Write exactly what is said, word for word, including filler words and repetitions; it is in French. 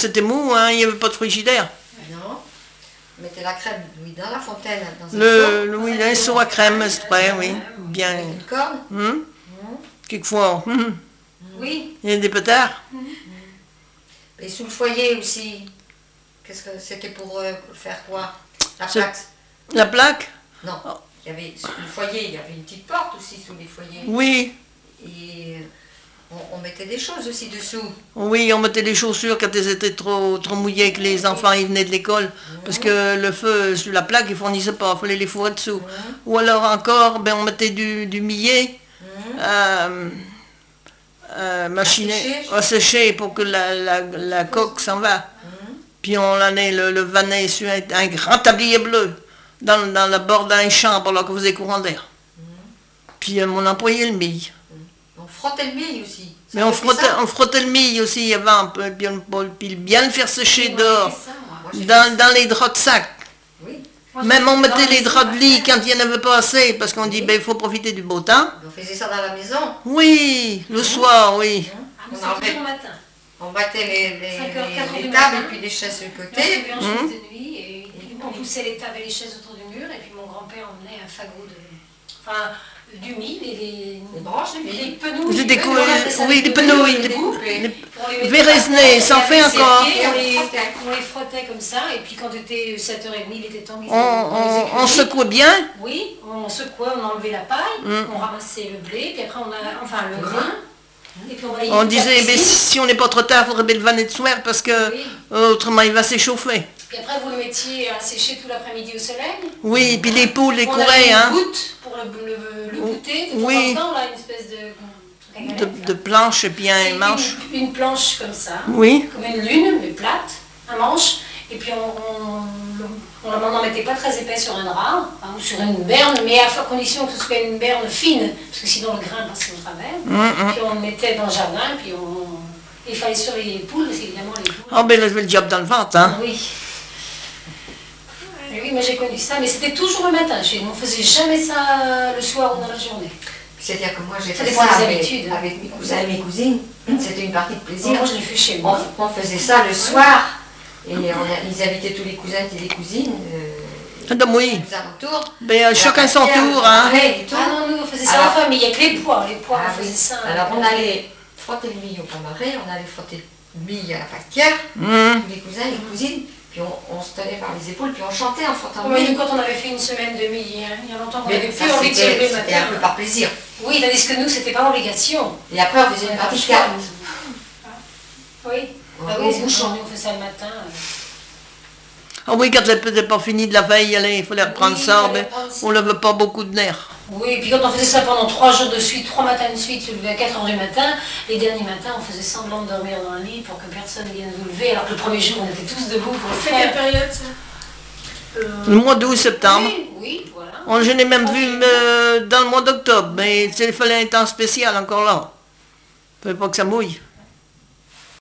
c'était mou, hein, il n'y avait pas de frigidaire. Non. On mettait la crème, oui, dans la fontaine, dans un Le, seau. le, oui, un seau à crème, c'est vrai, oui. Bien. Avec une corne. Hum? Hum. Quelquefois, hum. Oui. Il y a des pétards. Et sous le foyer aussi. Qu'est-ce que c'était pour euh, faire quoi? La C'est- plaque? La plaque? Non. Il y avait, sous le foyer, il y avait une petite porte aussi sous les foyers. Oui. Et euh, on, on mettait des choses aussi dessous. Oui, on mettait des chaussures quand elles étaient trop, trop mouillées et que les enfants ils venaient de l'école. Parce que le feu sur la plaque, il fournissait pas, il fallait les fourrer dessous. Ou alors encore, ben, on mettait du, du millet euh, euh, machiné, sécher. à sécher pour que la, la, la coque s'en va. Puis on l'annait le, le vanait sur un, un grand tablier bleu dans, dans la bord d'un champ pour là qu'on faisait courant d'air. Puis euh, on employait le mille. On frottait le mille aussi. Ça Mais on fait frottait, ça. on frottait le mille aussi avant, puis bien, puis bien le faire sécher dehors, Moi, j'ai fait dans, dans les draps de sac. Oui. Même on mettait les draps de lit quand il n'y en avait pas assez, parce qu'on dit, ben, il faut profiter du beau temps. On faisait ça dans la maison. Oui, le soir, oui. On, C'est enlevait- toujours le matin. on battait les, les, cinq heures, quatre heures les, les du tables matin. et puis les chaises sur le On côté. se levait en chemise de nuit et on poussait les tables et les chaises autour du mur et puis mon grand-père emmenait un fagot de... Enfin, du mil et les... Les branches, les les milles. penouilles. C'était on cool, appelait ça oui, des les penouilles, des les- boucles. les- On les mettait Véresnés, par terre, ça en on fait les encore. serrait, On les, frottait. on les frottait comme ça et puis quand il était sept heures trente, il était temps. ils- On, on, on les secouait bien. Oui, on secouait, on enlevait la paille, Mm. on ramassait le blé, puis après on a, enfin le grain, et puis on balayait On toute la disait, ben, cuisine. si on n'est pas trop tard, il faudrait bien le vanner de soir parce que Oui. euh, autrement il va s'échauffer. Puis après vous le mettiez à sécher tout l'après-midi au soleil. Oui, puis les poules, les On avait couraient, une hein, goutte pour le, le, le goûter, de temps Oui. en temps, là, une espèce de... truc à de, galette, de là. planches et puis un C'est manche. Une, une planche comme ça, Oui, comme une lune, mais plate, un manche, et puis on, on, on, on n'en mettait pas très épais sur un drap, hein, ou sur une berne, mais à condition que ce soit une berne fine, parce que sinon le grain passait au travers. Hum, Puis on le mettait dans le jardin, puis on... il fallait surveiller les poules, parce qu'évidemment les poules... oh ben là je vais le job dans le ventre, hein. Oui. Et oui, moi j'ai connu ça, mais c'était toujours le matin chez nous. On faisait jamais ça le soir ou dans la journée. C'est-à-dire que moi j'ai Ça fait dépend ça des avec, habitudes. avec mes cousins et mes cousines. C'était une partie de plaisir. Moi je l'ai fait chez On, moi. on faisait ça le soir. Et on a- ils invitaient tous les cousins et les cousines. Euh, Ah, donc oui. aux alentours. Ben, euh, chacun son tour, hein. Ouais, du tout. Ah non, nous on faisait ça Alors- en famille, il n'y a que les pois. Les pois, Ah on oui. faisait ça. Alors on allait frotter le mill au pain-marais, on allait frotter le mill à la pâtière, Hum. tous les cousins et les cousines, puis on, on se tenait par les épaules, puis on chantait en frottant le Oui, mill. nous, quand on avait fait une semaine de midi, hein, il y a longtemps qu'on Mais avait ça, plus envie de se lever c'était le c'était un peu matin. par plaisir. Oui, tandis que nous, c'était pas obligation. Et après on faisait une partie de cartes. Oui. Ah Au oui, c'est bouchon. nous on fait ça le matin. euh. Ah oui, quand n'était pas fini de la veille, allez, il fallait reprendre Oui, ça, fallait ben, reprendre ça. on n'avait pas beaucoup de nerfs. Oui, et puis quand on faisait ça pendant trois jours de suite, trois matins de suite, se lever à quatre heures du matin, les derniers matins, on faisait semblant de dormir dans le lit pour que personne ne vienne vous lever, alors que le premier jour, on était tous debout pour le C'est quelle faire. période ça Le mois d'août, septembre. Oui, oui, voilà. On, je l'ai même vu euh, dans le mois d'octobre, mais il fallait un temps spécial encore là. Il fallait pas que ça mouille.